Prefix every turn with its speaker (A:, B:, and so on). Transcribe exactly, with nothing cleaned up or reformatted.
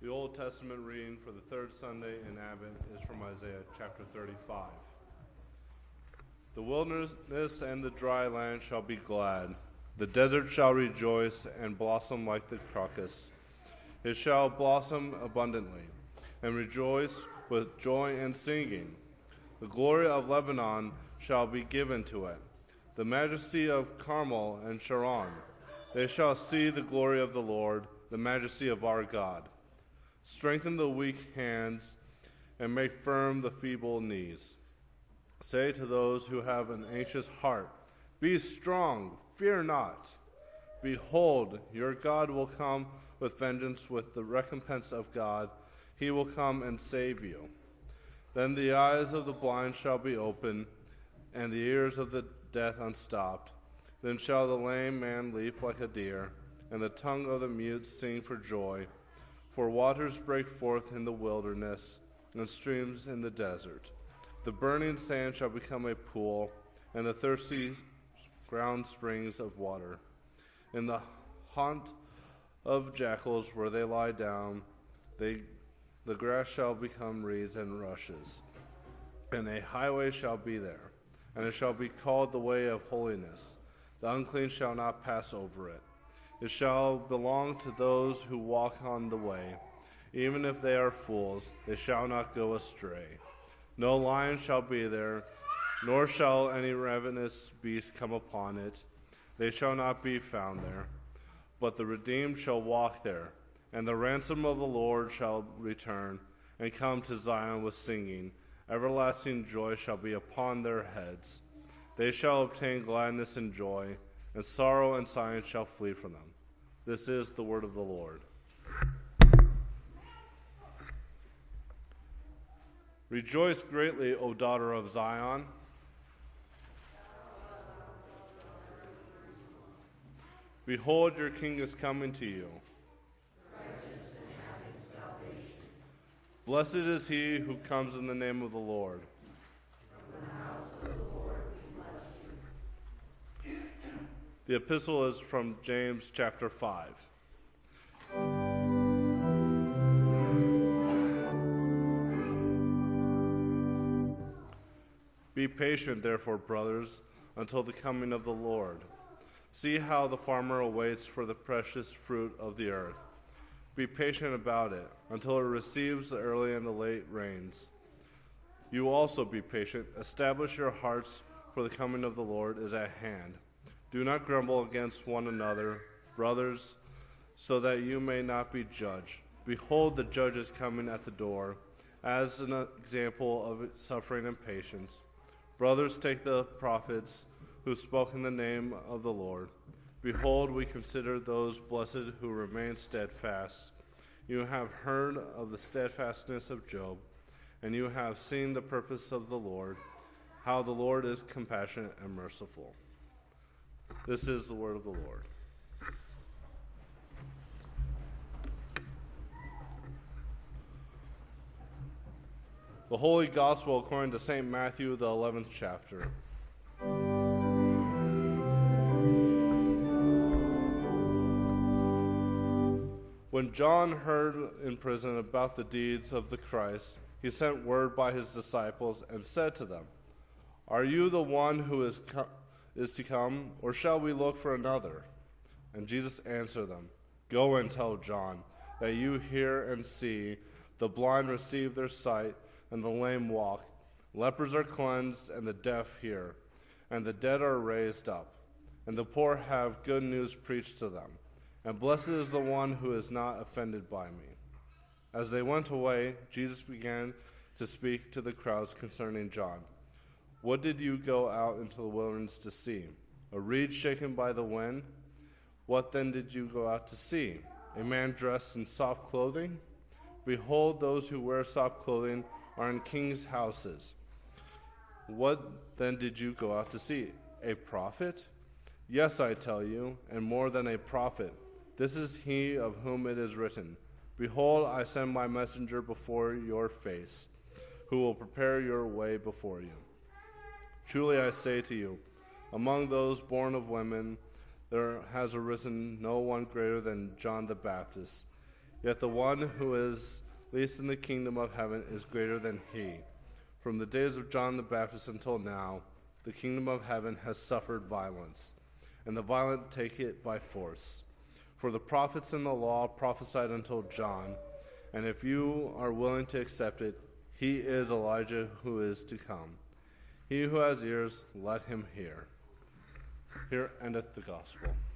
A: The Old Testament reading for the third Sunday in Advent is from Isaiah chapter thirty-five. The wilderness and the dry land shall be glad. The desert shall rejoice and blossom like the crocus. It shall blossom abundantly and rejoice with joy and singing. The glory of Lebanon shall be given to it, the majesty of Carmel and Sharon. They shall see the glory of the Lord, the majesty of our God. Strengthen the weak hands and make firm the feeble knees. Say to those who have an anxious heart, be strong, fear not. Behold, your God will come with vengeance, with the recompense of God. He will come and save you. Then the eyes of the blind shall be opened, and the ears of the deaf unstopped. Then shall the lame man leap like a deer, and the tongue of the mute sing for joy. For waters break forth in the wilderness, and streams in the desert. The burning sand shall become a pool, and the thirsty ground springs of water. In the haunt of jackals where they lie down, they, the grass shall become reeds and rushes. And a highway shall be there, and it shall be called the way of holiness. The unclean shall not pass over it. It shall belong to those who walk on the way. Even if they are fools, they shall not go astray. No lion shall be there, nor shall any ravenous beast come upon it. They shall not be found there. But the redeemed shall walk there, and the ransom of the Lord shall return, and come to Zion with singing. Everlasting joy shall be upon their heads. They shall obtain gladness and joy, and sorrow and sighing shall flee from them. This is the word of the Lord. Rejoice greatly, O daughter of Zion. Behold, your king is coming to you. Blessed is he who comes in the name of the Lord. The epistle is from James chapter five. Be patient, therefore, brothers, until the coming of the Lord. See how the farmer awaits for the precious fruit of the earth. Be patient about it until it receives the early and the late rains. You also be patient. Establish your hearts, for the coming of the Lord is at hand. Do not grumble against one another, brothers, so that you may not be judged. Behold, the judge is coming at the door. As an example of suffering and patience, brothers, take the prophets who spoke in the name of the Lord. Behold, we consider those blessed who remain steadfast. You have heard of the steadfastness of Job, and you have seen the purpose of the Lord, how the Lord is compassionate and merciful. This is the word of the Lord. The Holy Gospel according to Saint Matthew, the eleventh chapter. When John heard in prison about the deeds of the Christ, he sent word by his disciples and said to them, Are you the one who is co- is to come, or shall we look for another? And Jesus answered them, Go and tell John that you hear and see, the blind receive their sight, and the lame walk. Lepers are cleansed, and the deaf hear, and the dead are raised up, and the poor have good news preached to them. And blessed is the one who is not offended by me. As they went away, Jesus began to speak to the crowds concerning John. What did you go out into the wilderness to see? A reed shaken by the wind? What then did you go out to see? A man dressed in soft clothing? Behold, those who wear soft clothing are in kings' houses. What then did you go out to see? A prophet? Yes, I tell you, and more than a prophet. This is he of whom it is written, Behold, I send my messenger before your face, who will prepare your way before you. Truly I say to you, among those born of women, there has arisen no one greater than John the Baptist. Yet the one who is least in the kingdom of heaven is greater than he. From the days of John the Baptist until now, the kingdom of heaven has suffered violence, and the violent take it by force. For the prophets and the law prophesied until John, and if you are willing to accept it, he is Elijah who is to come. He who has ears, let him hear. Here endeth the gospel.